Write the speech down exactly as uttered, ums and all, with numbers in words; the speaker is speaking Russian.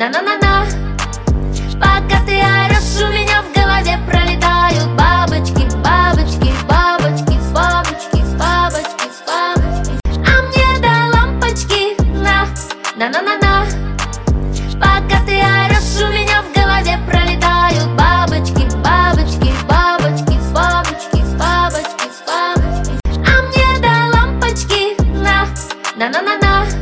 на-на-на-на. Пока ты орешь, у меня в голове пролетают бабочки, бабочки, бабочки, бабочки, бабочки, бабочки. А мне до лампочки на, на-на-на-на. Пока ты орешь, у меня в голове пролетают бабочки, бабочки, бабочки, бабочки, бабочки, бабочки. А мне до лампочки на, на-на-на-на.